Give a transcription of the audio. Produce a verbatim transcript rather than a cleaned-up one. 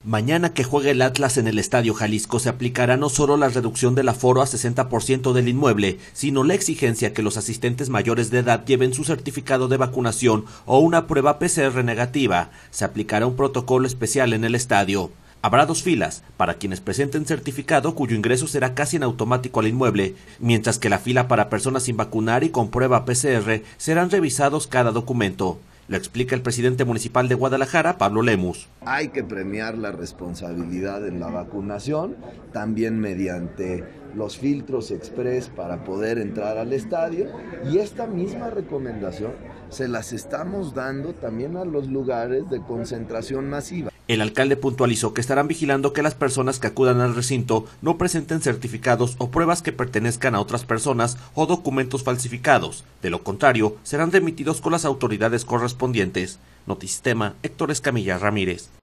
Mañana que juegue el Atlas en el Estadio Jalisco se aplicará no solo la reducción del aforo a sesenta por ciento del inmueble, sino la exigencia que los asistentes mayores de edad lleven su certificado de vacunación o una prueba P C R negativa. Se aplicará un protocolo especial en el estadio. Habrá dos filas, para quienes presenten certificado cuyo ingreso será casi en automático al inmueble, mientras que la fila para personas sin vacunar y con prueba P C R serán revisados cada documento. Lo explica el presidente municipal de Guadalajara, Pablo Lemus. Hay que premiar la responsabilidad en la vacunación, también mediante los filtros express para poder entrar al estadio, y esta misma recomendación se las estamos dando también a los lugares de concentración masiva. El alcalde puntualizó que estarán vigilando que las personas que acudan al recinto no presenten certificados o pruebas que pertenezcan a otras personas o documentos falsificados. De lo contrario, serán remitidos con las autoridades correspondientes. Notisistema, Héctor Escamilla Ramírez.